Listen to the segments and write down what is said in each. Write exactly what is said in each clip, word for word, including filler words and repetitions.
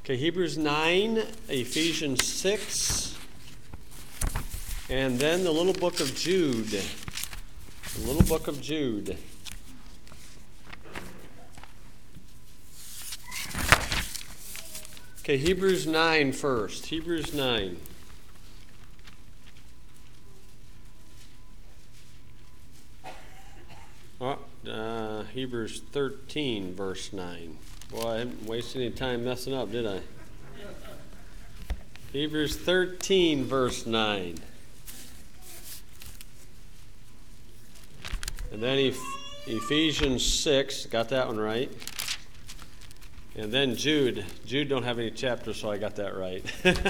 Okay, Hebrews nine, Ephesians six, and then the little book of Jude. The little book of Jude. Okay, Hebrews nine first. Hebrews nine. Oh, uh, Hebrews thirteen, verse nine. Boy, I didn't waste any time messing up, did I? Hebrews thirteen, verse nine. And then Eph- Ephesians six, got that one right. And then Jude. Jude don't have any chapters, so I got that right.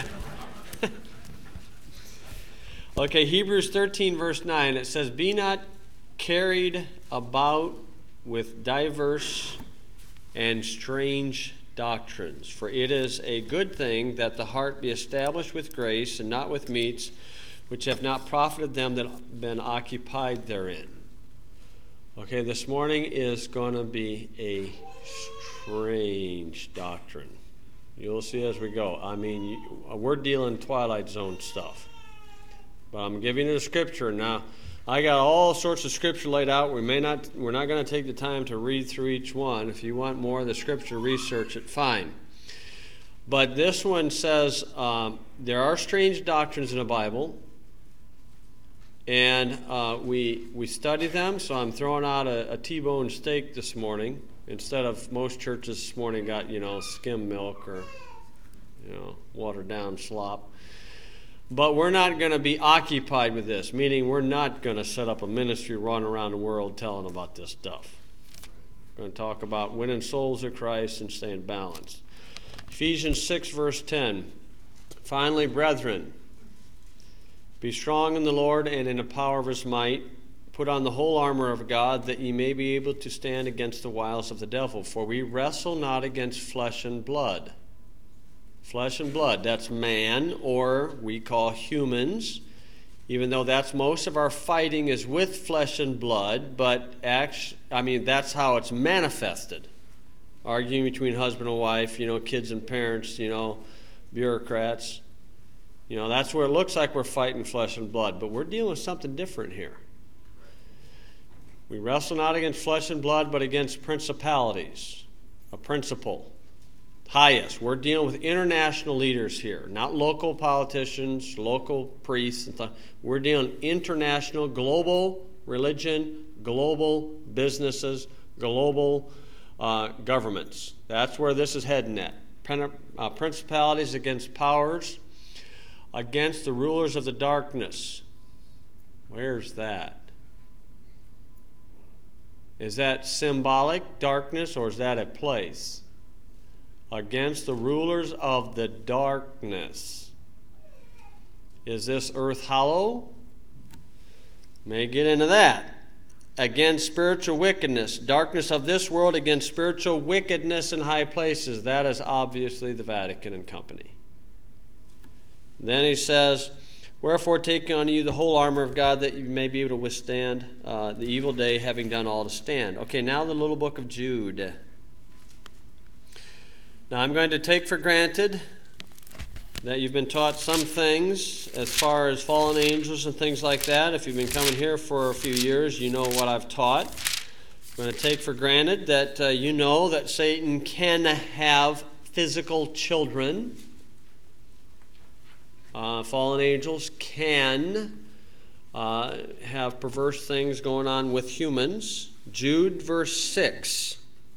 Okay, Hebrews thirteen, verse nine. It says, "Be not carried about with diverse and strange doctrines, for it is a good thing that the heart be established with grace and not with meats, which have not profited them that have been occupied therein." Okay, this morning is going to be a strange doctrine. You'll see as we go. I mean, we're dealing Twilight Zone stuff. But I'm giving you the scripture now. I got all sorts of scripture laid out. We may not, we're not going to take the time to read through each one. If you want more of the scripture, research it, fine. But this one says um, there are strange doctrines in the Bible, and uh, we we study them. So I'm throwing out a, a T-bone steak this morning instead of most churches this morning got you know skim milk or you know watered down slop. But we're not going to be occupied with this, meaning we're not going to set up a ministry run around the world telling about this stuff. We're going to talk about winning souls to Christ and staying balanced. Ephesians six, verse ten. "Finally, brethren, be strong in the Lord and in the power of his might. Put on the whole armor of God, that ye may be able to stand against the wiles of the devil. For we wrestle not against flesh and blood." Flesh and blood, that's man, or we call humans, even though that's most of our fighting is with flesh and blood, but actually, I mean, that's how it's manifested. Arguing between husband and wife, you know, kids and parents, you know, bureaucrats. You know, that's where it looks like we're fighting flesh and blood, but we're dealing with something different here. We wrestle not against flesh and blood, but against principalities, a principle. Highest. We're dealing with international leaders here, not local politicians, local priests. And th- we're dealing international, global religion, global businesses, global uh, governments. That's where this is heading at. Pen- uh, principalities against powers, against the rulers of the darkness. Where's that? Is that symbolic darkness, or is that a place? Against the rulers of the darkness. Is this earth hollow? May get into that. Against spiritual wickedness. Darkness of this world against spiritual wickedness in high places. That is obviously the Vatican and company. Then he says, "Wherefore take unto you the whole armor of God, that you may be able to withstand uh, the evil day, having done all to stand." Okay, now the little book of Jude. Now, I'm going to take for granted that you've been taught some things as far as fallen angels and things like that. If you've been coming here for a few years, you know what I've taught. I'm going to take for granted that uh, you know that Satan can have physical children. Uh, fallen angels can uh, have perverse things going on with humans. Jude, verse six.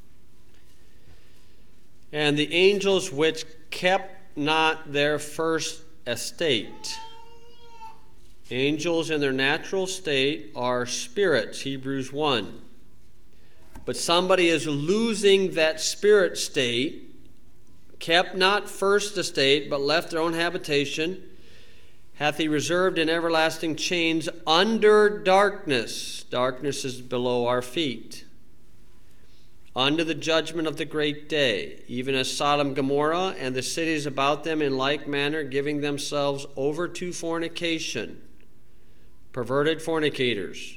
"And the angels which kept not their first estate." Angels in their natural state are spirits, Hebrews one. But somebody is losing that spirit state, kept not first estate, but left their own habitation, hath he reserved in everlasting chains under darkness. Darkness is below our feet. Under the judgment of the great day, even as Sodom and Gomorrah and the cities about them in like manner, giving themselves over to fornication, perverted fornicators,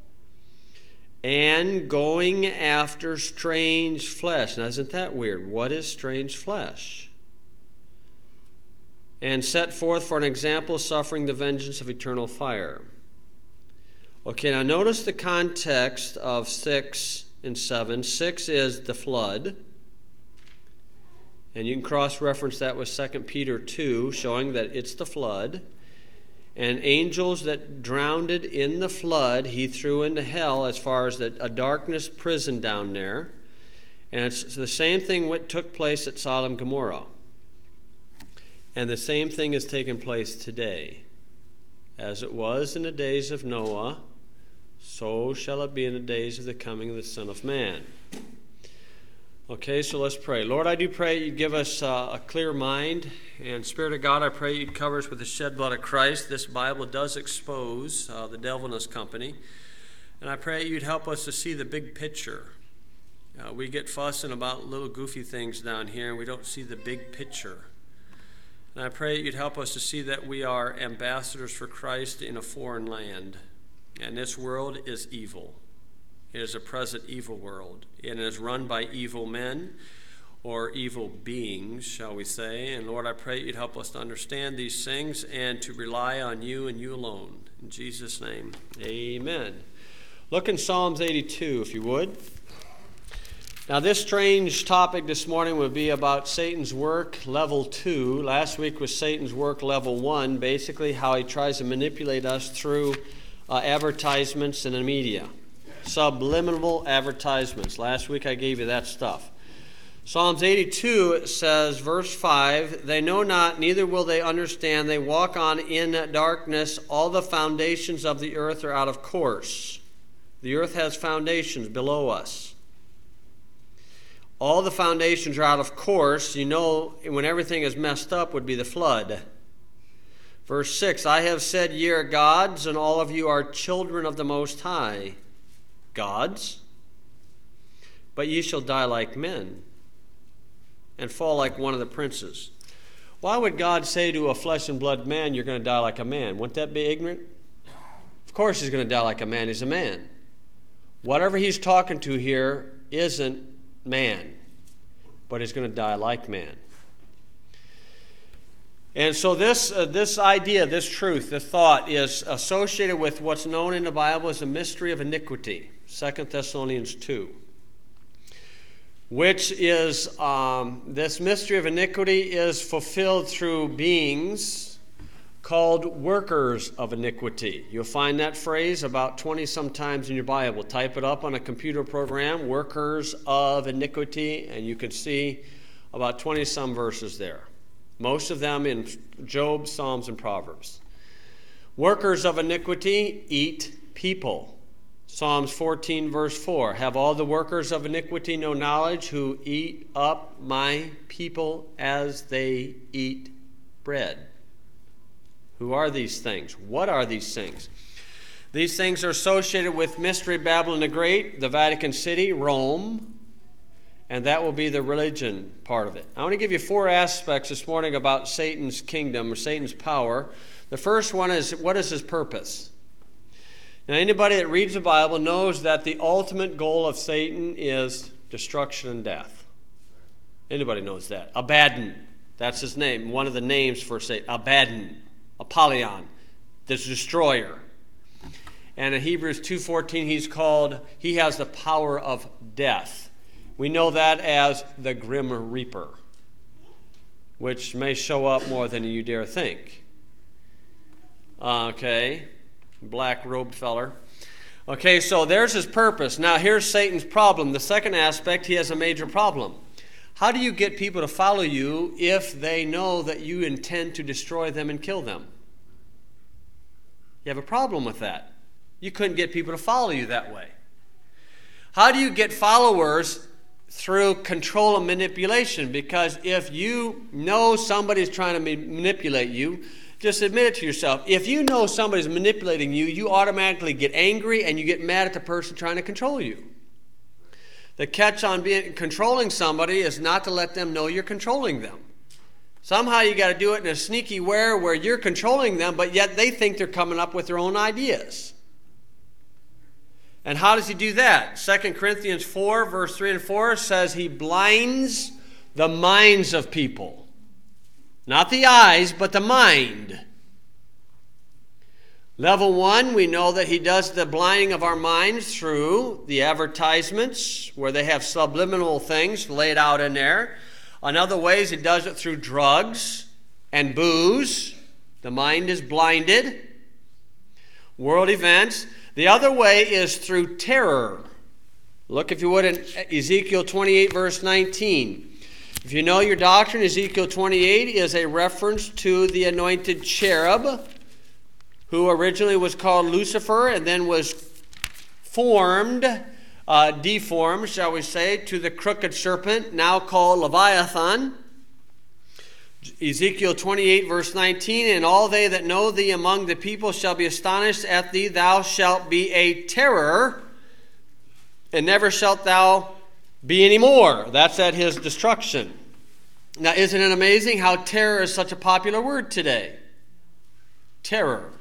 and going after strange flesh. Now, isn't that weird? What is strange flesh? and set forth for an example suffering the vengeance of eternal fire. Okay, now notice the context of six and seven. six is the flood. And you can cross-reference that with Second Peter two, showing that it's the flood. And angels that drowned in the flood, he threw into hell as far as the, a darkness prison down there. And it's the same thing what took place at Sodom and Gomorrah. And the same thing has taken place today. As it was in the days of Noah, so shall it be in the days of the coming of the Son of Man. Okay, so let's pray. Lord, I do pray you'd give us uh, a clear mind. And Spirit of God, I pray you'd cover us with the shed blood of Christ. This Bible does expose uh, the devil and his company. And I pray you'd help us to see the big picture. Uh, we get fussing about little goofy things down here, and we don't see the big picture. And I pray you'd help us to see that we are ambassadors for Christ in a foreign land. And this world is evil. It is a present evil world. It is run by evil men or evil beings, shall we say. And Lord, I pray you'd help us to understand these things and to rely on you and you alone. In Jesus' name, amen. Look in Psalms eighty-two, if you would. Now, this strange topic this morning would be about Satan's work, level two. Last week was Satan's work, level one, basically how he tries to manipulate us through uh, advertisements in the media. Subliminal advertisements. Last week I gave you that stuff. Psalms eighty-two, it says, verse five, they know not, neither will they understand. They walk on in darkness. All the foundations of the earth are out of course. The earth has foundations below us. All the foundations are out of course. You know, when everything is messed up would be the flood. Verse six, I have said ye are gods, and all of you are children of the Most High. Gods, but ye shall die like men and fall like one of the princes. Why would God say to a flesh and blood man, you're going to die like a man? Wouldn't that be ignorant? Of course he's going to die like a man. He's a man. Whatever he's talking to here isn't man, but he's going to die like man. And so this uh, this idea, this truth, this thought is associated with what's known in the Bible as the mystery of iniquity, Second Thessalonians two, which is, um, this mystery of iniquity is fulfilled through beings called workers of iniquity. You'll find that phrase about twenty-some times in your Bible. Type it up on a computer program, workers of iniquity, and you can see about twenty-some verses there. Most of them in Job, Psalms, and Proverbs. Workers of iniquity eat people. Psalms fourteen, verse four. Have all the workers of iniquity no knowledge, who eat up my people as they eat bread? Who are these things? What are these things? These things are associated with Mystery Babylon the Great, the Vatican City, Rome, and that will be the religion part of it. I want to give you four aspects this morning about Satan's kingdom or Satan's power. The first one is, what is his purpose? Now, anybody that reads the Bible knows that the ultimate goal of Satan is destruction and death. Anybody knows that? Abaddon, that's his name, one of the names for Satan. Abaddon, Apollyon, the destroyer. And in Hebrews two fourteen, he's called, he has the power of death. We know that as the Grim Reaper, which may show up more than you dare think. Okay, black-robed feller. Okay, so there's his purpose. Now here's Satan's problem. The second aspect, he has a major problem. How do you get people to follow you if they know that you intend to destroy them and kill them? You have a problem with that. You couldn't get people to follow you that way. How do you get followers? Through control and manipulation. Because if you know somebody's trying to manipulate you, just admit it to yourself. If you know somebody's manipulating you, you automatically get angry and you get mad at the person trying to control you. The catch on being controlling somebody is not to let them know you're controlling them. Somehow you got to do it in a sneaky way where you're controlling them, but yet they think they're coming up with their own ideas. And how does he do that? Second Corinthians four, verse three and four says he blinds the minds of people. Not the eyes, but the mind. Level one, we know that he does the blinding of our minds through the advertisements, where they have subliminal things laid out in there. Another way is he does it through drugs and booze. The mind is blinded. World events. The other way is through terror. Look, if you would, in Ezekiel twenty-eight, verse nineteen. If you know your doctrine, Ezekiel twenty-eight is a reference to the anointed cherub, who originally was called Lucifer and then was formed, uh, deformed, shall we say, to the crooked serpent, now called Leviathan. Ezekiel twenty-eight, verse nineteen, and all they that know thee among the people shall be astonished at thee. Thou shalt be a terror, and never shalt thou be any more. That's at his destruction. Now, isn't it amazing how terror is such a popular word today? Terror.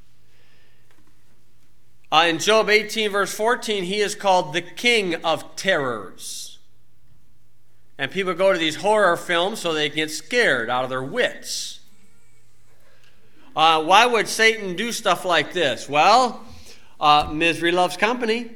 Uh, in Job eighteen, verse fourteen, he is called the king of terrors. And people go to these horror films so they get scared out of their wits. Uh, why would Satan do stuff like this? Well, uh, misery loves company.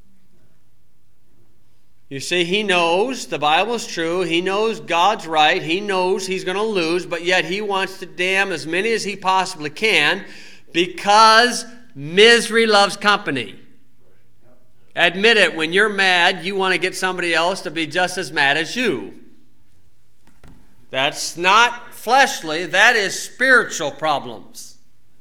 You see, he knows the Bible is true. He knows God's right. He knows he's going to lose, but yet he wants to damn as many as he possibly can because misery loves company. Admit it, when you're mad, you want to get somebody else to be just as mad as you. That's not fleshly, that is spiritual problems.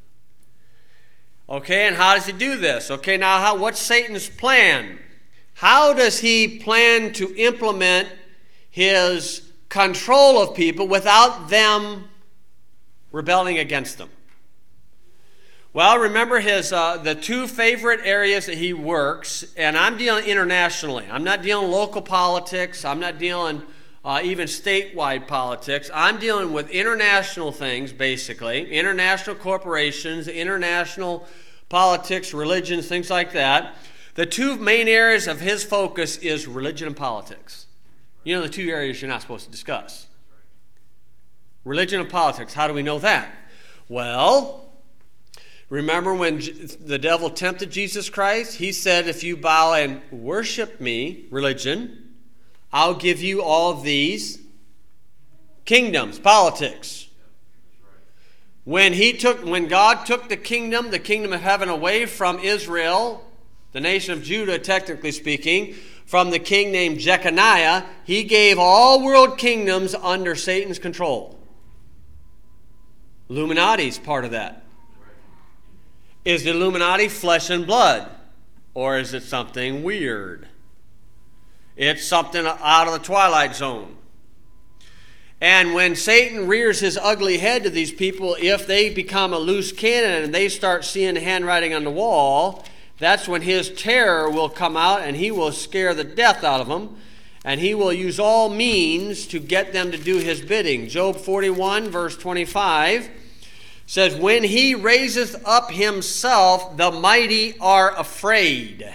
Okay, and how does he do this? Okay, now how, what's Satan's plan? How does he plan to implement his control of people without them rebelling against him? Well, remember his uh, the two favorite areas that he works, and I'm dealing internationally. I'm not dealing local politics. I'm not dealing uh, even statewide politics. I'm dealing with international things, basically. International corporations, international politics, religions, things like that. The two main areas of his focus is religion and politics. You know the two areas you're not supposed to discuss. Religion and politics. How do we know that? Well, remember when the devil tempted Jesus Christ? He said, if you bow and worship me, religion, I'll give you all of these kingdoms, politics. When he took, when God took the kingdom, the kingdom of heaven away from Israel, the nation of Judah, technically speaking, from the king named Jeconiah, he gave all world kingdoms under Satan's control. Illuminati's part of that. Is the Illuminati flesh and blood? Or is it something weird? It's something out of the Twilight Zone. And when Satan rears his ugly head to these people, if they become a loose cannon and they start seeing the handwriting on the wall, that's when his terror will come out and he will scare the death out of them. And he will use all means to get them to do his bidding. Job forty-one, verse twenty-five says, when he raiseth up himself, the mighty are afraid.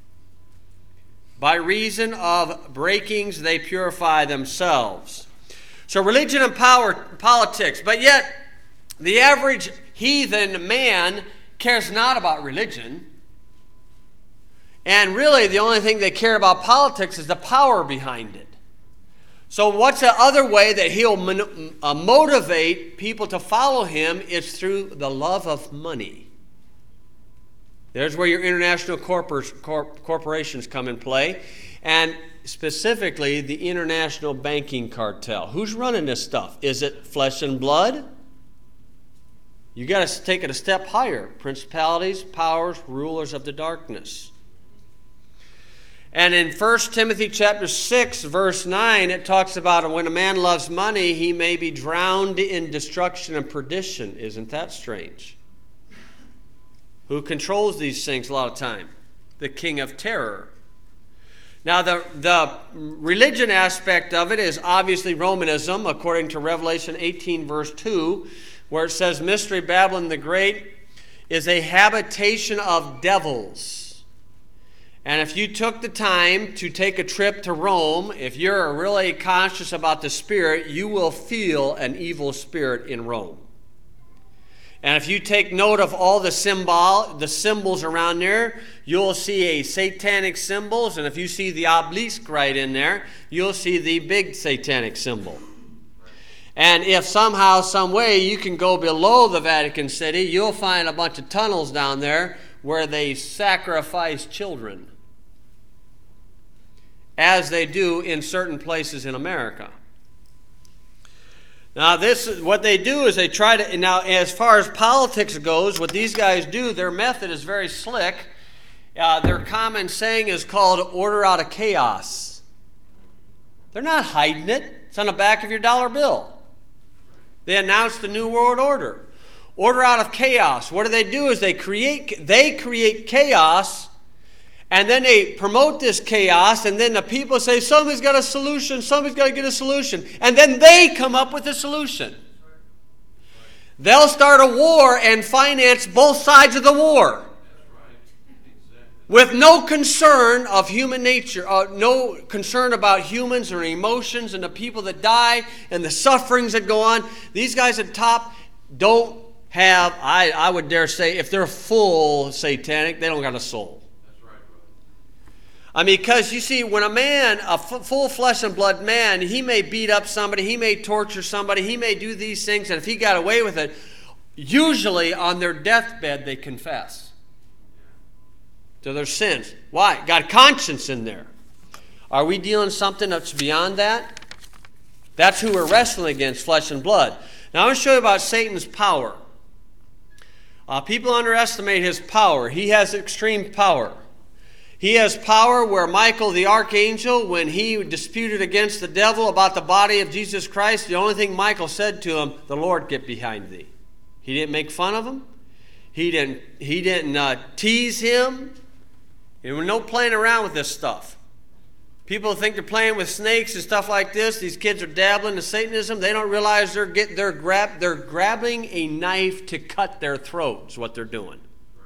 By reason of breakings, they purify themselves. So religion and power, politics. But yet, the average heathen man cares not about religion. And really, the only thing they care about politics is the power behind it. So what's the other way that he'll mon- uh, motivate people to follow him is through the love of money. There's where your international corpor- corp- corporations come in play. And specifically, the international banking cartel. Who's running this stuff? Is it flesh and blood? You got to take it a step higher. Principalities, powers, rulers of the darkness. And in First Timothy chapter six, verse nine, it talks about when a man loves money, he may be drowned in destruction and perdition. Isn't that strange? Who controls these things a lot of time? The king of terror. Now, the, the religion aspect of it is obviously Romanism, according to Revelation eighteen, verse two, where it says, Mystery Babylon the Great is a habitation of devils And if you took the time to take a trip to Rome, if you're really conscious about the spirit, you will feel an evil spirit in Rome. And if you take note of all the symbol, the symbols around there, you'll see a satanic symbols. And if you see the obelisk right in there, you'll see the big satanic symbol. And if somehow, some way, you can go below the Vatican City, you'll find a bunch of tunnels down there where they sacrifice children, as they do in certain places in America. Now, this what they do is they try to, now as far as politics goes, what these guys do, their method is very slick. Uh, their common saying is called order out of chaos. They're not hiding it. It's on the back of your dollar bill. They announced the New World Order. Order out of chaos. What do they do is they create, they create chaos, and then they promote this chaos, and then the people say, somebody's got a solution, somebody's got to get a solution. And then they come up with a solution. They'll start a war and finance both sides of the war. With no concern of human nature, uh, no concern about humans or emotions and the people that die and the sufferings that go on. These guys at top don't have, I, I would dare say, if they're full satanic, they don't got a soul. That's right, brother. I mean, because you see, when a man, a f- full flesh and blood man, he may beat up somebody, he may torture somebody, he may do these things, and if he got away with it, usually on their deathbed they confess to their sins. Why? Got conscience in there. Are we dealing something that's beyond that? That's who we're wrestling against, flesh and blood. Now I want to show you about Satan's power. Uh, people underestimate his power. He has extreme power. He has power where Michael the archangel, when he disputed against the devil about the body of Jesus Christ, the only thing Michael said to him, the Lord get behind thee. He didn't make fun of him. He didn't, he didn't uh, tease him. There was no playing around with this stuff. People think they're playing with snakes and stuff like this. These kids are dabbling in Satanism. They don't realize they're get, they're grab they're grabbing a knife to cut their throats. What they're doing.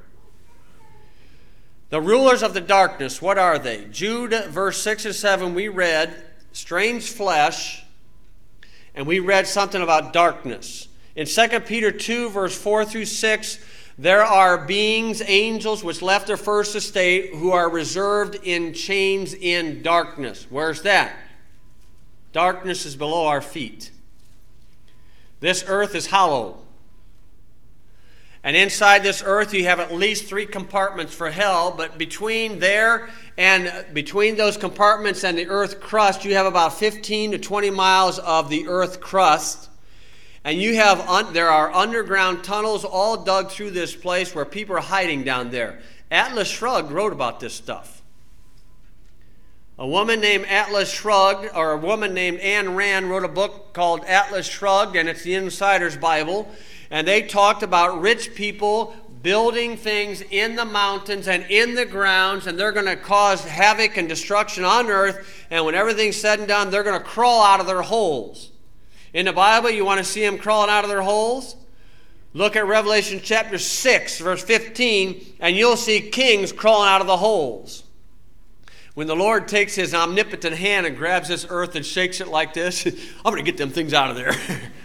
The rulers of the darkness. What are they? Jude verse six and seven. We read strange flesh, and we read something about darkness. In Second Peter two verse four through six. There are beings, angels, which left their first estate, who are reserved in chains in darkness. Where's that? Darkness is below our feet. This earth is hollow. And inside this earth you have at least three compartments for hell, but between there and between those compartments and the earth crust, you have about fifteen to twenty miles of the earth crust. And you have, un- there are underground tunnels all dug through this place where people are hiding down there. Atlas Shrugged wrote about this stuff. A woman named Atlas Shrugged, or a woman named Ayn Rand, wrote a book called Atlas Shrugged, and it's the Insider's Bible. And they talked about rich people building things in the mountains and in the grounds, and they're going to cause havoc and destruction on earth. And when everything's said and done, they're going to crawl out of their holes. In the Bible, you want to see them crawling out of their holes? Look at Revelation chapter six, verse fifteen, and you'll see kings crawling out of the holes. When the Lord takes his omnipotent hand and grabs this earth and shakes it like this, I'm going to get them things out of there.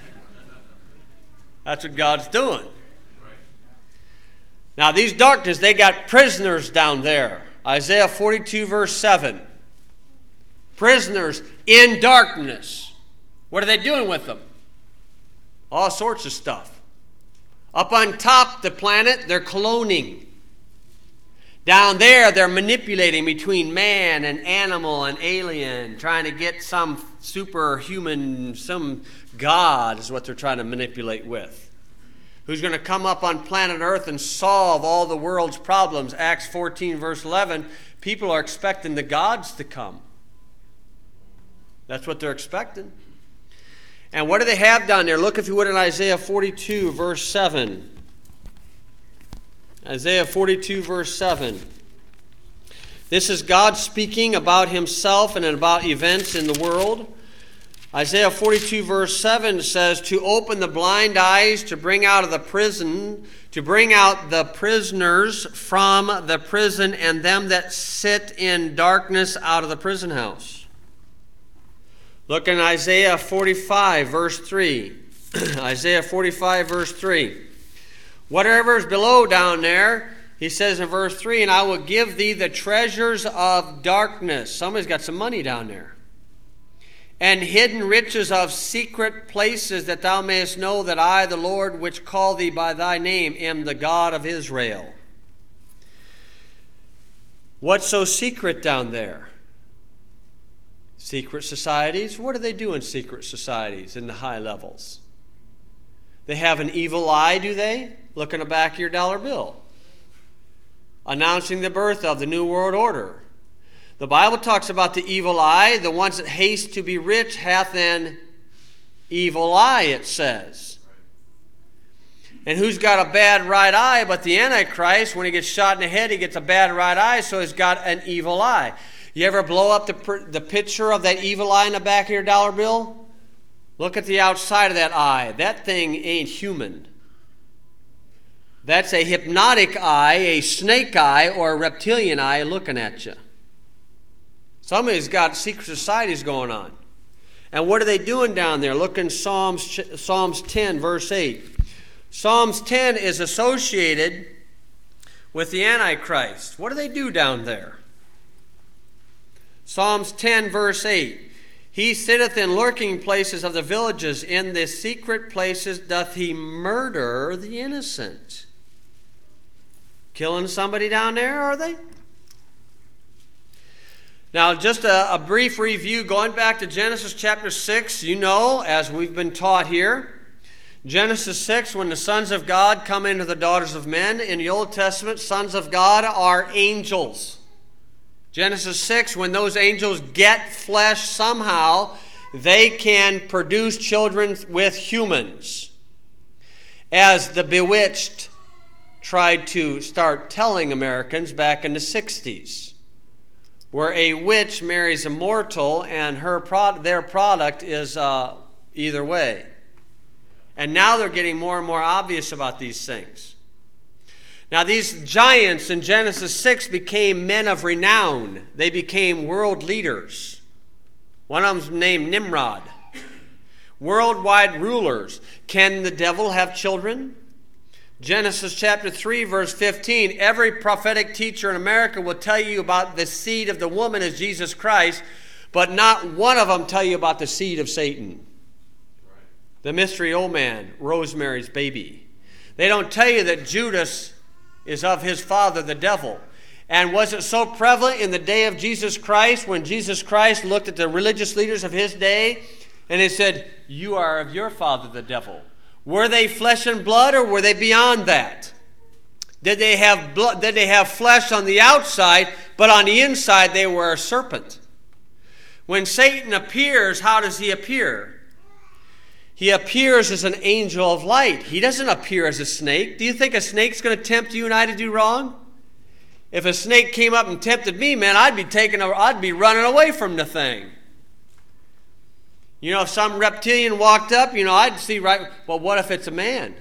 That's what God's doing. Now, these darkness, they got prisoners down there. Isaiah forty-two, verse seven. Prisoners in darkness. What are they doing with them? All sorts of stuff. Up on top of the planet, they're cloning. Down there, they're manipulating between man and animal and alien, trying to get some superhuman, some God is what they're trying to manipulate with. Who's going to come up on planet Earth and solve all the world's problems. Acts fourteen, verse eleven, people are expecting the gods to come. That's what they're expecting. And what do they have down there? Look, if you would, in Isaiah forty-two, verse seven. Isaiah forty-two, verse seven. This is God speaking about himself and about events in the world. Isaiah forty-two verse seven says, to open the blind eyes, to bring out of the prison, to bring out the prisoners from the prison, and them that sit in darkness out of the prison house. Look in Isaiah forty-five verse three. Isaiah forty-five verse three. Whatever is below down there, he says in verse three, and I will give thee the treasures of darkness. Somebody's got some money down there. And hidden riches of secret places, that thou mayest know that I, the Lord, which call thee by thy name, am the God of Israel. What's so secret down there? Secret societies? What do they do in secret societies in the high levels? They have an evil eye, do they? Look in the back of your dollar bill. Announcing the birth of the New World Order. The Bible talks about the evil eye. The ones that haste to be rich hath an evil eye, it says. And who's got a bad right eye but the Antichrist? When he gets shot in the head, he gets a bad right eye, so he's got an evil eye. You ever blow up the, the picture of that evil eye in the back of your dollar bill? Look at the outside of that eye. That thing ain't human. That's a hypnotic eye, a snake eye, or a reptilian eye looking at you. Somebody's got secret societies going on. And what are they doing down there? Look in Psalms, Psalms ten, verse eight. Psalms ten is associated with the Antichrist. What do they do down there? Psalms ten, verse eight. He sitteth in lurking places of the villages. In the secret places doth he murder the innocent. Killing somebody down there, are they? Now, just a, a brief review, going back to Genesis chapter six, you know, as we've been taught here, Genesis six, when the sons of God come into the daughters of men, in the Old Testament, sons of God are angels. Genesis six, when those angels get flesh somehow, they can produce children with humans. As the Bewitched tried to start telling Americans back in the sixties. Where a witch marries a mortal and her pro- their product is uh, either way. And now they're getting more and more obvious about these things. Now these giants in Genesis six became men of renown. They became world leaders. One of them's named Nimrod. Worldwide rulers. Can the devil have children? Genesis chapter three, verse fifteen, every prophetic teacher in America will tell you about the seed of the woman as Jesus Christ, but not one of them tell you about the seed of Satan. The mystery old man, Rosemary's baby. They don't tell you that Judas is of his father, the devil. And was it so prevalent in the day of Jesus Christ, when Jesus Christ looked at the religious leaders of his day, and he said, you are of your father, the devil. Were they flesh and blood, or were they beyond that? Did they have blood? Did they have flesh on the outside, but on the inside they were a serpent? When Satan appears, how does he appear? He appears as an angel of light. He doesn't appear as a snake. Do you think a snake's going to tempt you and I to do wrong? If a snake came up and tempted me, man, I'd be taking, a, I'd be running away from the thing. You know, if some reptilian walked up, you know, I'd see right, well, what if it's a man?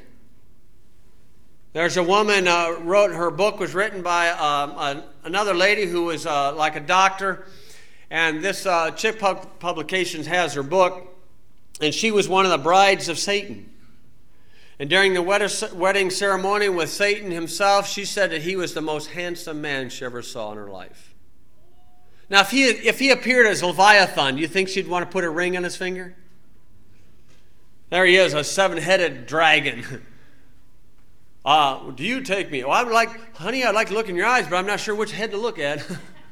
There's a woman, uh, wrote, her book was written by um, a, another lady who was uh, like a doctor, and this uh, Chick Pub- Publications has her book, and she was one of the brides of Satan. And during the wedding ceremony with Satan himself, she said that he was the most handsome man she ever saw in her life. Now, if he, if he appeared as Leviathan, do you think she'd want to put a ring on his finger? There he is, a seven-headed dragon. Uh, do you take me? Well, I would like, honey, I'd like to look in your eyes, but I'm not sure which head to look at.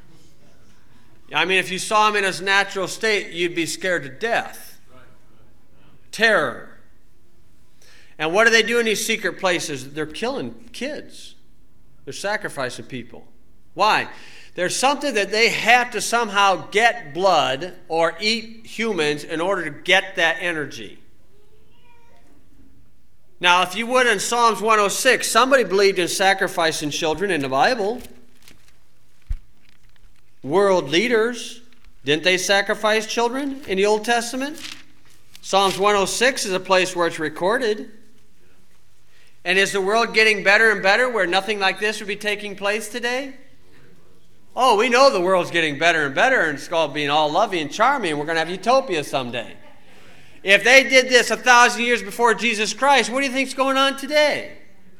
I mean, if you saw him in his natural state, you'd be scared to death. Terror. And what do they do in these secret places? They're killing kids. They're sacrificing people. Why? There's something that they have to somehow get blood or eat humans in order to get that energy. Now, if you would, in Psalms one oh six, somebody believed in sacrificing children in the Bible. World leaders, didn't they sacrifice children in the Old Testament? Psalms one oh six is a place where it's recorded. And is the world getting better and better where nothing like this would be taking place today? Oh, we know the world's getting better and better, and it's called being all loving and charming, and we're going to have utopia someday. If they did this a thousand years before Jesus Christ, what do you think is going on today?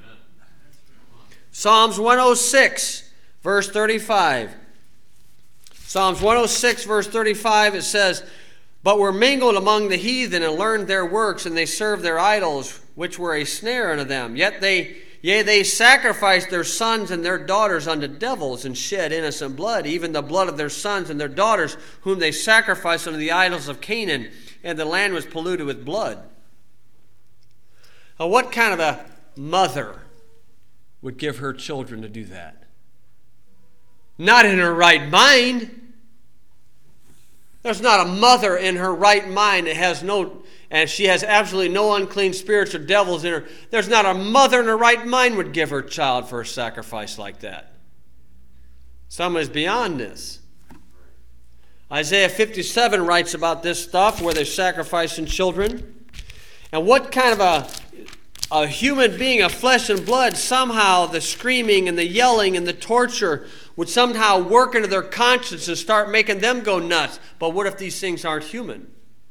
Psalms one oh six, verse thirty-five. Psalms one oh six, verse thirty-five, it says, "But were mingled among the heathen and learned their works, and they served their idols, which were a snare unto them. Yet they, yea, they sacrificed their sons and their daughters unto devils, and shed innocent blood, even the blood of their sons and their daughters, whom they sacrificed unto the idols of Canaan, and the land was polluted with blood." Now, what kind of a mother would give her children to do that? Not in her right mind. There's not a mother in her right mind that has no, and she has absolutely no unclean spirits or devils in her. There's not a mother in her right mind would give her child for a sacrifice like that. Someone is beyond this. Isaiah fifty-seven writes about this stuff where they're sacrificing children. And what kind of a, a human being of flesh and blood, somehow the screaming and the yelling and the torture would somehow work into their conscience and start making them go nuts. But what if these things aren't human?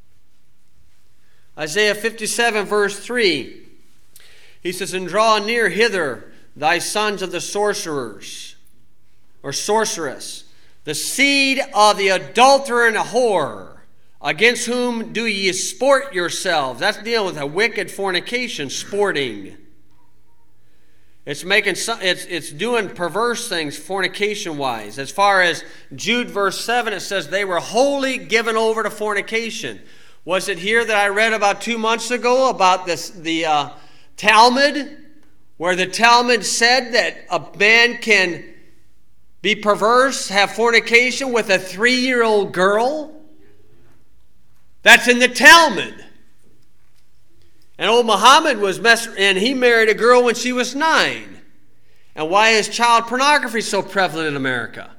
Isaiah fifty-seven, verse three, he says, "And draw near hither thy sons of the sorcerers," or sorceress, "the seed of the adulterer and the whore, against whom do ye sport yourselves." That's dealing with a wicked fornication, sporting. It's making some, it's it's doing perverse things fornication wise. As far as Jude verse seven, it says they were wholly given over to fornication. Was it here that I read about two months ago about this the uh, Talmud, where the Talmud said that a man can be perverse, have fornication with a three-year-old girl? That's in the Talmud. And old Muhammad was messing, and he married a girl when she was nine. And why is child pornography so prevalent in America?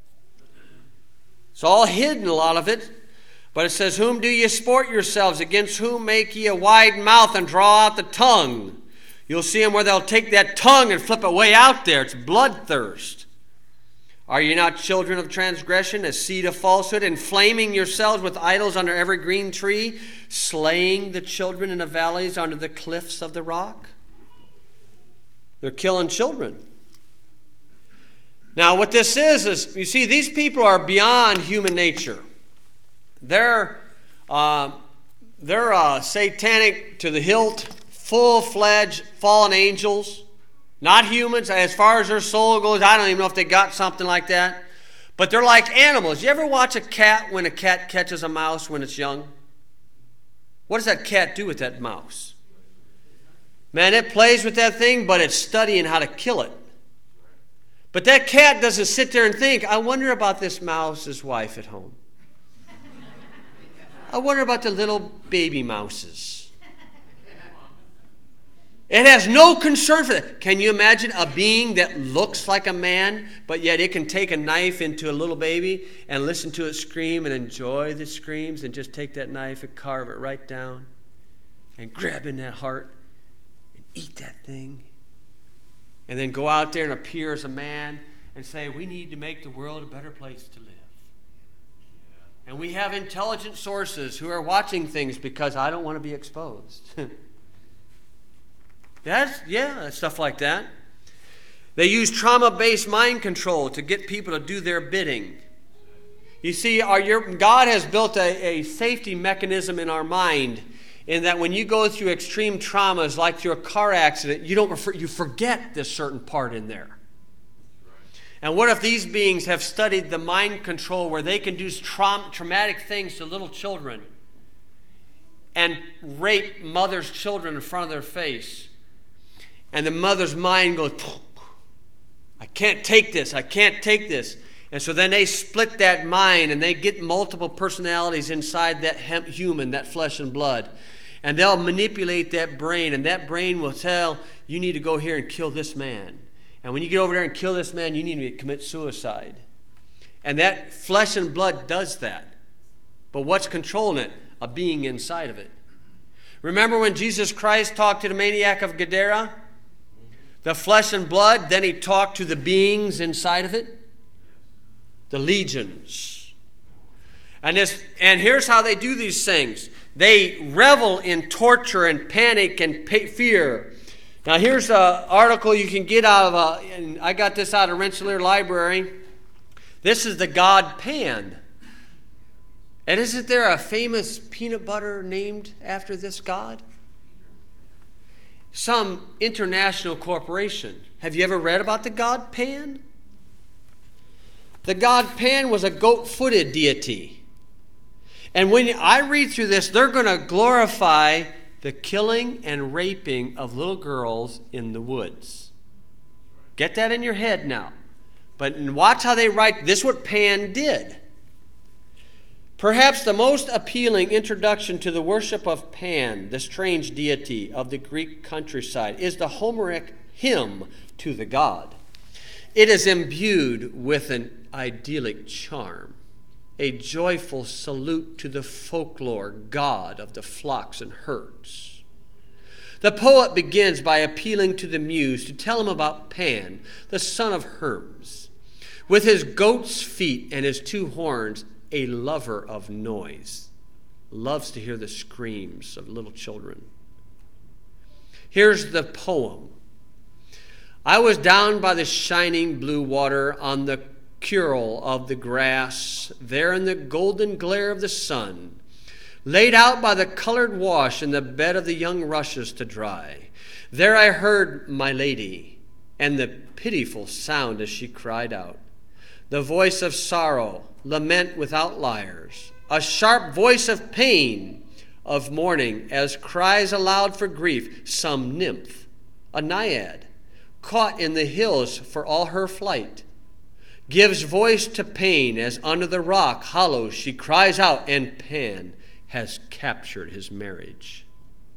It's all hidden, a lot of it. But it says, "Whom do ye sport yourselves? Against whom make ye a wide mouth and draw out the tongue?" You'll see them where they'll take that tongue and flip it way out there. It's bloodthirst. "Are ye not children of transgression, a seed of falsehood, inflaming yourselves with idols under every green tree, slaying the children in the valleys under the cliffs of the rock?" They're killing children. Now what this is, is you see, these people are beyond human nature. They're, uh, they're uh, satanic to the hilt, full-fledged fallen angels. Not humans. As far as their soul goes, I don't even know if they got something like that. But they're like animals. You ever watch a cat when a cat catches a mouse when it's young? What does that cat do with that mouse? Man, it plays with that thing, but it's studying how to kill it. But that cat doesn't sit there and think, "I wonder about this mouse's wife at home. I wonder about the little baby mouses." It has no concern for that. Can you imagine a being that looks like a man, but yet it can take a knife into a little baby and listen to it scream and enjoy the screams and just take that knife and carve it right down and grab in that heart and eat that thing? And then go out there and appear as a man and say, "We need to make the world a better place to live." And we have intelligent sources who are watching things because I don't want to be exposed. That's, yeah, stuff like that. They use trauma-based mind control to get people to do their bidding. You see, our, your, God has built a, a safety mechanism in our mind in that when you go through extreme traumas, like through a car accident, you don't refer, you forget this certain part in there. And what if these beings have studied the mind control where they can do tra- traumatic things to little children and rape mothers' children in front of their face? And the mother's mind goes, "I can't take this, I can't take this." And so then they split that mind and they get multiple personalities inside that human, that flesh and blood. And they'll manipulate that brain, and that brain will tell, "You need to go here and kill this man. And when you get over there and kill this man, you need to commit suicide." And that flesh and blood does that. But what's controlling it? A being inside of it. Remember when Jesus Christ talked to the maniac of Gadara? The flesh and blood, then he talked to the beings inside of it. The legions. And, this, and here's how they do these things. They revel in torture and panic and fear. Now here's an article you can get out of, a, and I got this out of Rensselaer Library. This is the god Pan. And isn't there a famous peanut butter named after this god? Some international corporation. Have you ever read about the god Pan? The god Pan was a goat-footed deity. And when I read through this, they're going to glorify the killing and raping of little girls in the woods. Get that in your head now. But watch how they write. This is what Pan did. Perhaps the most appealing introduction to the worship of Pan, the strange deity of the Greek countryside, is the Homeric hymn to the god. It is imbued with an idyllic charm, a joyful salute to the folklore god of the flocks and herds. The poet begins by appealing to the muse to tell him about Pan, the son of Hermes, with his goat's feet and his two horns, a lover of noise, loves to hear the screams of little children. Here's the poem. I was down by the shining blue water on the curl of the grass, there in the golden glare of the sun, laid out by the colored wash in the bed of the young rushes to dry. There I heard my lady, and the pitiful sound as she cried out, the voice of sorrow, lament without lyres, a sharp voice of pain, of mourning, as cries aloud for grief, some nymph, a naiad, caught in the hills for all her flight, gives voice to pain as under the rock hollow she cries out, and Pan has captured his marriage.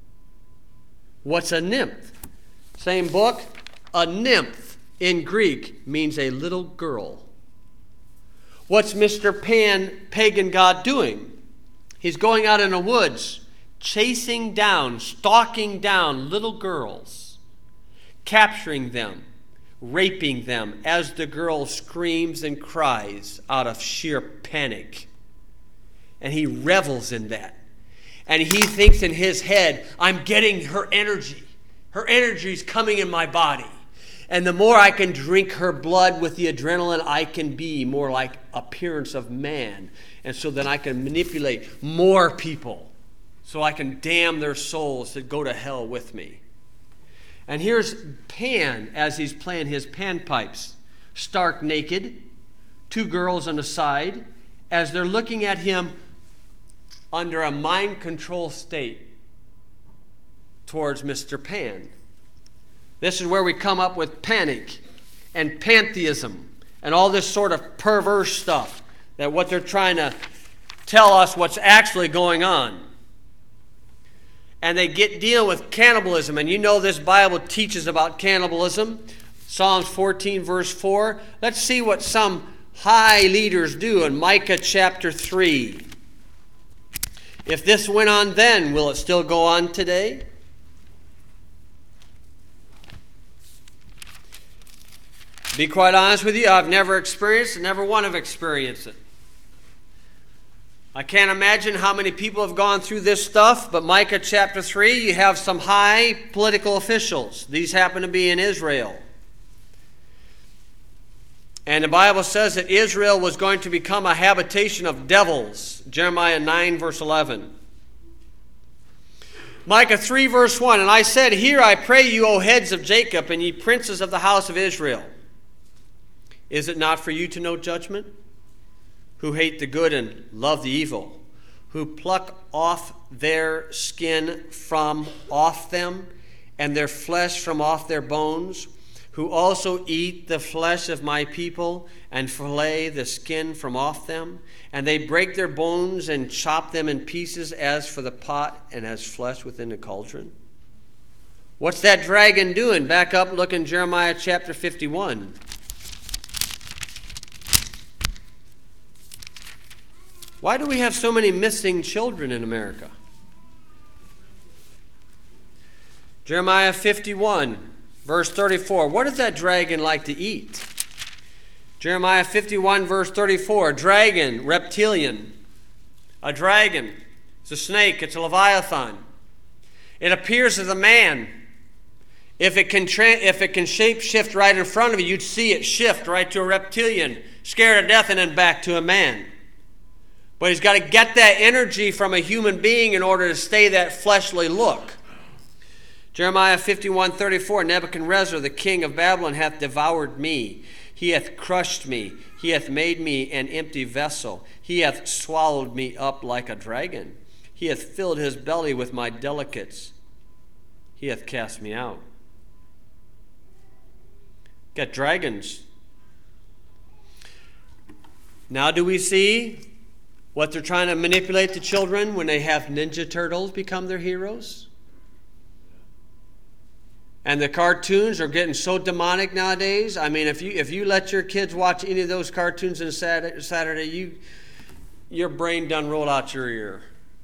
What's a nymph? Same book. A nymph in Greek means a little girl. What's Mister Pan, pagan god, doing? He's going out in the woods, chasing down, stalking down little girls, capturing them, raping them as the girl screams and cries out of sheer panic. And he revels in that. And he thinks in his head, I'm getting her energy. Her energy is coming in my body. And the more I can drink her blood with the adrenaline, I can be more like appearance of man. And so then I can manipulate more people so I can damn their souls to go to hell with me. And here's Pan as he's playing his panpipes, stark naked, two girls on the side, as they're looking at him under a mind control state towards Mister Pan. This is where we come up with panic and pantheism and all this sort of perverse stuff, that what they're trying to tell us what's actually going on. And they get deal with cannibalism. And you know this Bible teaches about cannibalism. Psalms fourteen verse four. Let's see what some high leaders do in Micah chapter three. If this went on then, will it still go on today? Be quite honest with you, I've never experienced it, never want to experience it. I can't imagine how many people have gone through this stuff, but Micah chapter three, you have some high political officials. These happen to be in Israel. And the Bible says that Israel was going to become a habitation of devils. Jeremiah nine verse eleven. Micah three verse one, and I said, Hear, I pray you, O heads of Jacob, and ye princes of the house of Israel. Is it not for you to know judgment? Who hate the good and love the evil, who pluck off their skin from off them, and their flesh from off their bones, who also eat the flesh of my people, and fillet the skin from off them, and they break their bones and chop them in pieces as for the pot and as flesh within the cauldron. What's that dragon doing? Back up, look in Jeremiah chapter fifty-one. Why do we have so many missing children in America? Jeremiah fifty-one, verse thirty-four. What does that dragon like to eat? Jeremiah fifty-one, verse thirty-four. Dragon, reptilian. A dragon. It's a snake. It's a leviathan. It appears as a man. If it can tra- if it can shape shift right in front of you, you'd see it shift right to a reptilian, scared to death, and then back to a man. But he's got to get that energy from a human being in order to stay that fleshly look. Jeremiah fifty-one, thirty-four. Nebuchadnezzar, the king of Babylon, hath devoured me. He hath crushed me. He hath made me an empty vessel. He hath swallowed me up like a dragon. He hath filled his belly with my delicates. He hath cast me out. Got dragons. Now do we see what they're trying to manipulate the children when they have Ninja Turtles become their heroes? And the cartoons are getting so demonic nowadays. I mean, if you if you let your kids watch any of those cartoons on Saturday, Saturday you your brain done rolled out your ear.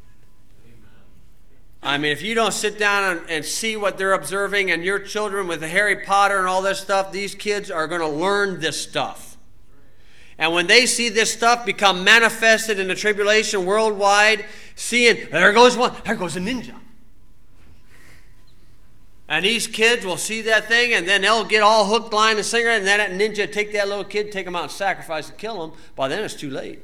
I mean, if you don't sit down and, and see what they're observing, and your children with the Harry Potter and all this stuff, these kids are going to learn this stuff. And when they see this stuff become manifested in the tribulation worldwide, seeing, there goes one, there goes a ninja. And these kids will see that thing, and then they'll get all hooked, line, and sinker, and then that ninja take that little kid, take him out and sacrifice and kill him. By then it's too late.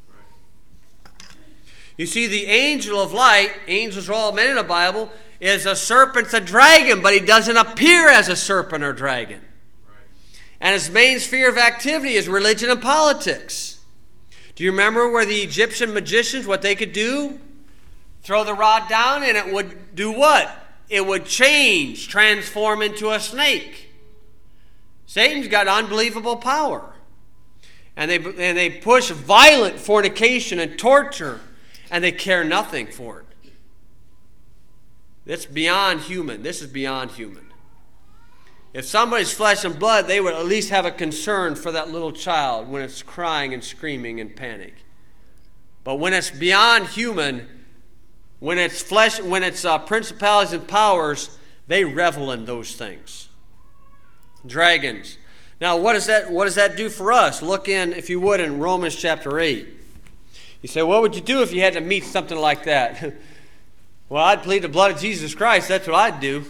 You see, the angel of light, angels are all men in the Bible, is a serpent, a dragon, but he doesn't appear as a serpent or dragon. Right. And his main sphere of activity is religion and politics. Do you remember where the Egyptian magicians, what they could do? Throw the rod down and it would do what? It would change, transform into a snake. Satan's got unbelievable power. And they, and they push violent fornication and torture, and they care nothing for it. It's beyond human. This is beyond human. If somebody's flesh and blood, they would at least have a concern for that little child when it's crying and screaming in panic. But when it's beyond human, when it's flesh, when it's uh, principalities and powers, they revel in those things. Dragons. Now, what does that what does that do for us? Look in, if you would, in Romans chapter eight. You say, what would you do if you had to meet something like that? Well, I'd plead the blood of Jesus Christ. That's what I'd do.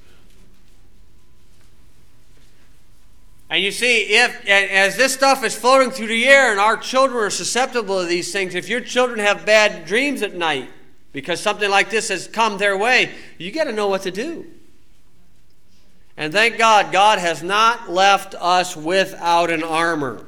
And you see, if as this stuff is floating through the air and our children are susceptible to these things, if your children have bad dreams at night because something like this has come their way, you got to know what to do. And thank God, God has not left us without an armor.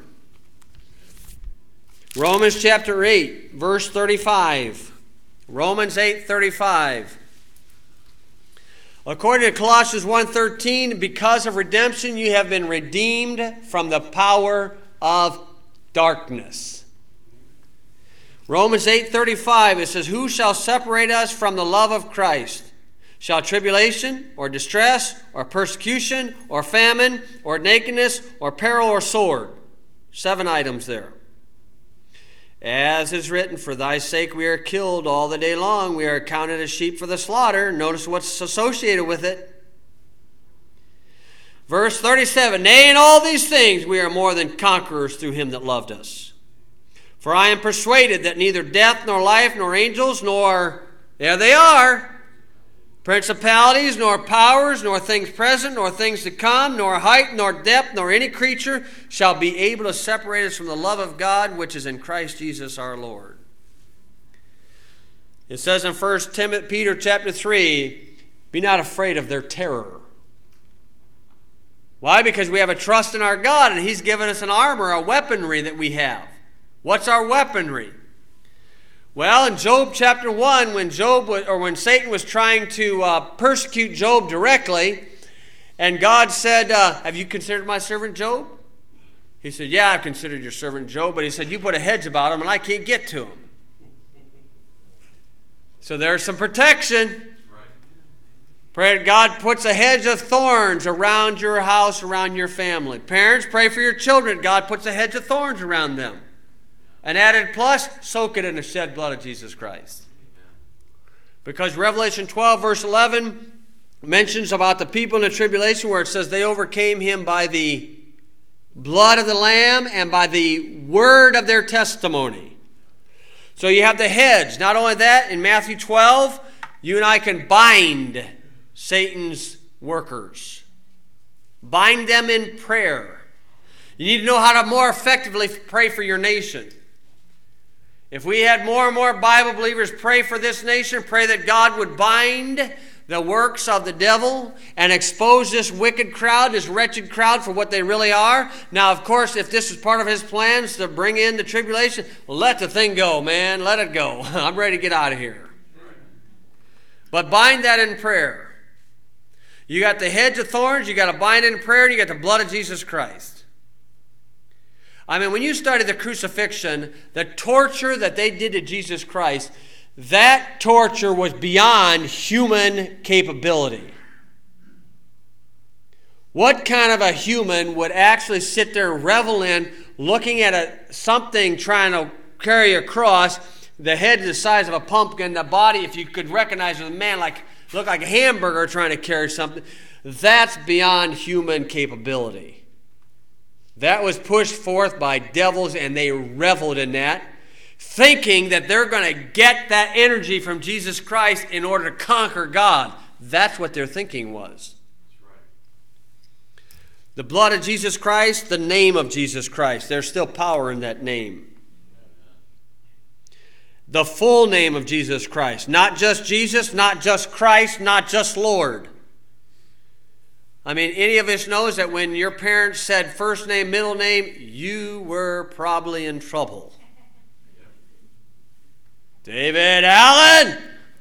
Romans chapter eight, verse thirty-five. Romans eight, thirty-five. According to Colossians one thirteen, because of redemption you have been redeemed from the power of darkness. Romans eight, thirty-five, it says, who shall separate us from the love of Christ? Shall tribulation, or distress, or persecution, or famine, or nakedness, or peril, or sword? Seven items there. As is written, for thy sake we are killed all the day long. We are accounted as sheep for the slaughter. Notice what's associated with it. Verse thirty-seven, nay, in all these things we are more than conquerors through him that loved us. For I am persuaded that neither death, nor life, nor angels, nor, there they are, principalities, nor powers, nor things present, nor things to come, nor height, nor depth, nor any creature shall be able to separate us from the love of God, which is in Christ Jesus our Lord. It says in First Peter chapter three, be not afraid of their terror. Why? Because we have a trust in our God, and he's given us an armor, a weaponry that we have. What's our weaponry? Well, in Job chapter one, when Job was, or when Satan was trying to uh, persecute Job directly, and God said, uh, have you considered my servant Job? He said, yeah, I've considered your servant Job, but he said, you put a hedge about him and I can't get to him. So there's some protection. Pray God puts a hedge of thorns around your house, around your family. Parents, pray for your children. God puts a hedge of thorns around them. An added plus, soak it in the shed blood of Jesus Christ. Because Revelation twelve, verse eleven, mentions about the people in the tribulation where it says they overcame him by the blood of the Lamb and by the word of their testimony. So you have the heads. Not only that, in Matthew twelve, you and I can bind Satan's workers. Bind them in prayer. You need to know how to more effectively pray for your nation. If we had more and more Bible believers pray for this nation, pray that God would bind the works of the devil and expose this wicked crowd, this wretched crowd for what they really are. Now, of course, if this is part of his plans to bring in the tribulation, well, let the thing go, man. Let it go. I'm ready to get out of here. But bind that in prayer. You got the hedge of thorns, you got to bind it in prayer, and you got the blood of Jesus Christ. I mean, when you study the crucifixion, the torture that they did to Jesus Christ, that torture was beyond human capability. What kind of a human would actually sit there and revel in looking at a, something trying to carry across, the head the size of a pumpkin, the body, if you could recognize it, a man like look like a hamburger trying to carry something? That's beyond human capability. That was pushed forth by devils, and they reveled in that, thinking that they're going to get that energy from Jesus Christ in order to conquer God. That's what their thinking was. The blood of Jesus Christ, the name of Jesus Christ. There's still power in that name. The full name of Jesus Christ. Not just Jesus, not just Christ, not just Lord. I mean, any of us knows that when your parents said first name, middle name, you were probably in trouble. David Allen.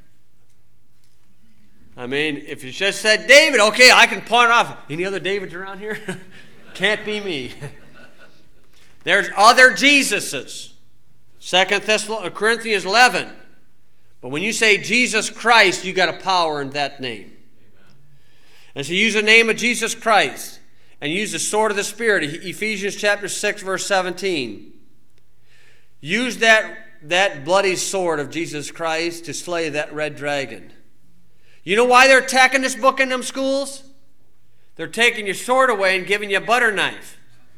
I mean, if you just said David, okay, I can point off. Any other Davids around here? Can't be me. There's other Jesuses. Second Corinthians eleven. But when you say Jesus Christ, you got a power in that name. And so use the name of Jesus Christ and use the sword of the Spirit. Ephesians chapter six, verse seventeen. Use that, that bloody sword of Jesus Christ to slay that red dragon. You know why they're attacking this book in them schools? They're taking your sword away and giving you a butter knife.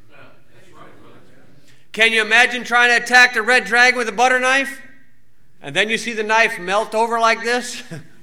Can you imagine trying to attack the red dragon with a butter knife? And then you see the knife melt over like this?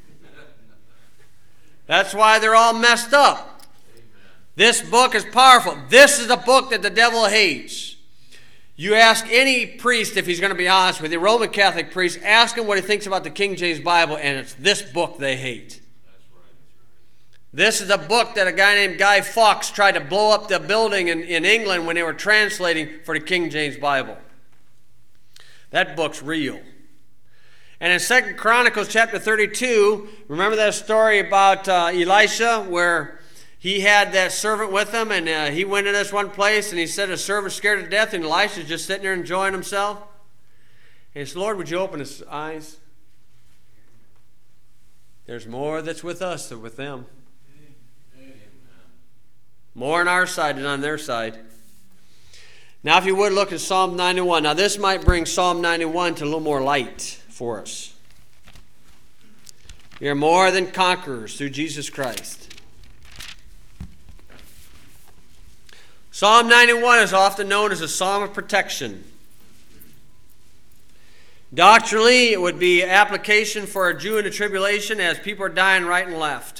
That's why they're all messed up. This book is powerful. This is a book that the devil hates. You ask any priest, if he's going to be honest with you, Roman Catholic priest, ask him what he thinks about the King James Bible, and it's this book they hate. This is a book that a guy named Guy Fawkes tried to blow up the building in, in England when they were translating for the King James Bible. That book's real. And in Second Chronicles chapter thirty-two, remember that story about uh, Elisha where he had that servant with him, and uh, he went in this one place, and he said his servant's scared to death, and Elisha's just sitting there enjoying himself. And he said, Lord, would you open his eyes? There's more that's with us than with them. More on our side than on their side. Now, if you would, look at Psalm ninety-one. Now, this might bring Psalm ninety-one to a little more light for us. You're more than conquerors through Jesus Christ. Psalm ninety-one is often known as a psalm of protection. Doctrinally, it would be application for a Jew in the tribulation as people are dying right and left.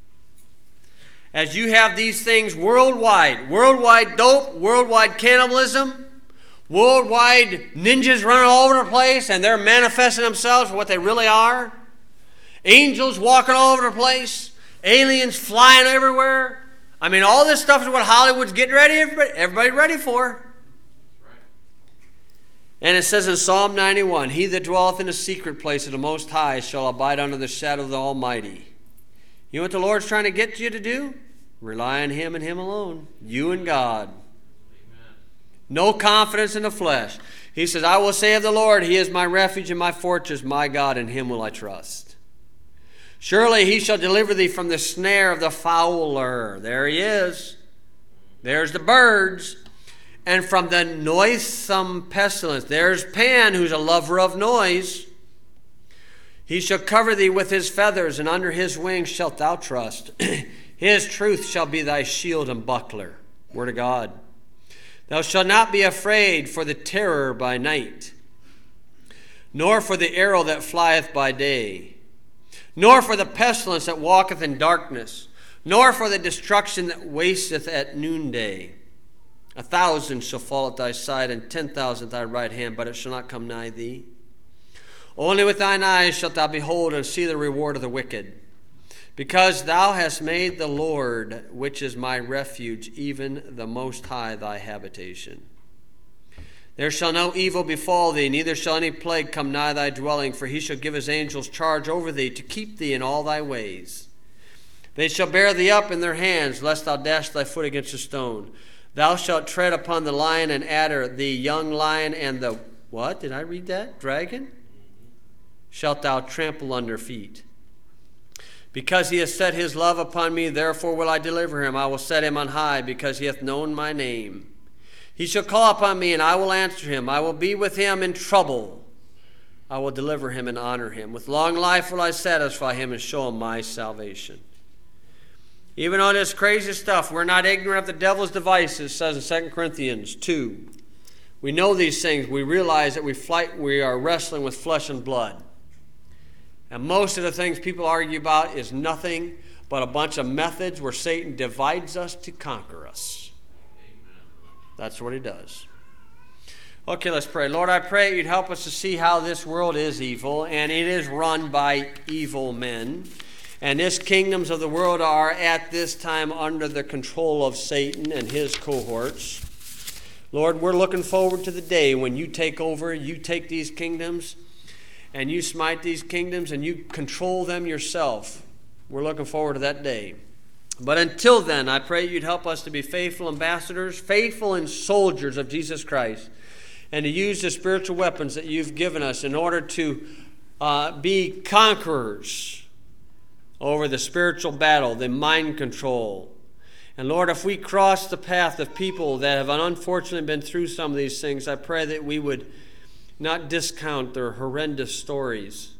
As you have these things worldwide, worldwide dope, worldwide cannibalism, worldwide ninjas running all over the place, and they're manifesting themselves for what they really are. Angels walking all over the place, aliens flying everywhere. I mean, all this stuff is what Hollywood's getting ready, everybody, everybody ready for. And it says in Psalm ninety-one, he that dwelleth in the secret place of the Most High shall abide under the shadow of the Almighty. You know what the Lord's trying to get you to do? Rely on Him and Him alone. You and God. Amen. No confidence in the flesh. He says, I will say of the Lord, He is my refuge and my fortress, my God, in Him will I trust. Surely He shall deliver thee from the snare of the fowler. There He is. There's the birds. And from the noisome pestilence. There's Pan, who's a lover of noise. He shall cover thee with his feathers, and under his wings shalt thou trust. His truth shall be thy shield and buckler. Word of God. Thou shalt not be afraid for the terror by night, nor for the arrow that flieth by day, nor for the pestilence that walketh in darkness, nor for the destruction that wasteth at noonday. A thousand shall fall at thy side, and ten thousand at thy right hand, but it shall not come nigh thee. Only with thine eyes shalt thou behold and see the reward of the wicked, because thou hast made the Lord, which is my refuge, even the Most High, thy habitation. There shall no evil befall thee, neither shall any plague come nigh thy dwelling, for he shall give his angels charge over thee, to keep thee in all thy ways. They shall bear thee up in their hands, lest thou dash thy foot against a stone. Thou shalt tread upon the lion and adder, the young lion and the, what? Did I read that? Dragon? Shalt thou trample under feet. Because he has set his love upon me, therefore will I deliver him. I will set him on high, because he hath known my name. He shall call upon me, and I will answer him. I will be with him in trouble. I will deliver him and honor him. With long life will I satisfy him and show him my salvation. Even on this crazy stuff, we're not ignorant of the devil's devices, it says in Second Corinthians two. We know these things. We realize that we, fight, we are wrestling with flesh and blood. And most of the things people argue about is nothing but a bunch of methods where Satan divides us to conquer us. That's what he does. Okay, let's pray. Lord, I pray you'd help us to see how this world is evil, and it is run by evil men. And these kingdoms of the world are at this time under the control of Satan and his cohorts. Lord, we're looking forward to the day when you take over, you take these kingdoms, and you smite these kingdoms, and you control them yourself. We're looking forward to that day. But until then, I pray you'd help us to be faithful ambassadors, faithful and soldiers of Jesus Christ, and to use the spiritual weapons that you've given us in order to uh, be conquerors over the spiritual battle, the mind control. And Lord, if we cross the path of people that have unfortunately been through some of these things, I pray that we would not discount their horrendous stories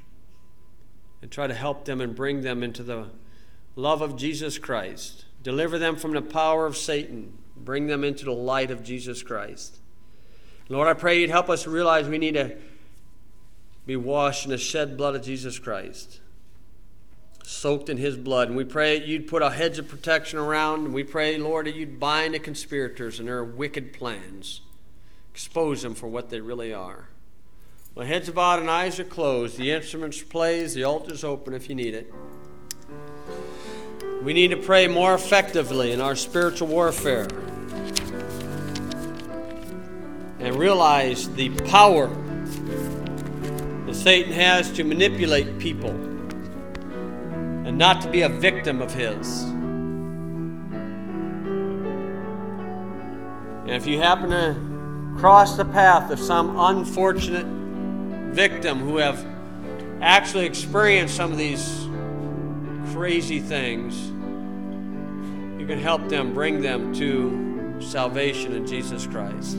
and try to help them and bring them into the love of Jesus Christ. Deliver them from the power of Satan. Bring them into the light of Jesus Christ. Lord, I pray you'd help us realize we need to be washed in the shed blood of Jesus Christ, soaked in his blood. And we pray you'd put a hedge of protection around. And we pray, Lord, that you'd bind the conspirators and their wicked plans. Expose them for what they really are. Well, heads are bowed and eyes are closed. The instruments plays. The altar's open if you need it. We need to pray more effectively in our spiritual warfare and realize the power that Satan has to manipulate people and not to be a victim of his. And if you happen to cross the path of some unfortunate victim who have actually experienced some of these crazy things, you can help them, bring them to salvation in Jesus Christ.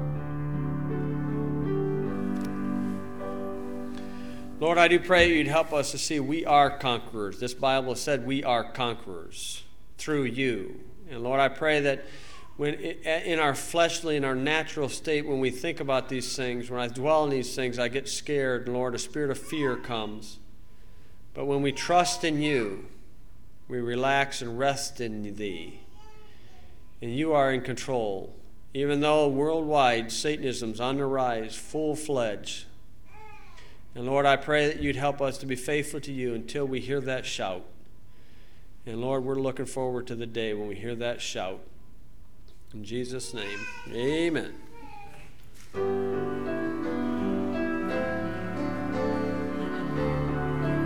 Lord, I do pray you'd help us to see we are conquerors. This Bible said we are conquerors through you. And Lord, I pray that when in our fleshly, in our natural state, when we think about these things, when I dwell on these things, I get scared, and Lord, a spirit of fear comes. But when we trust in you, we relax and rest in thee. And you are in control. Even though worldwide Satanism's on the rise, full-fledged. And Lord, I pray that you'd help us to be faithful to you until we hear that shout. And Lord, we're looking forward to the day when we hear that shout. In Jesus' name, amen.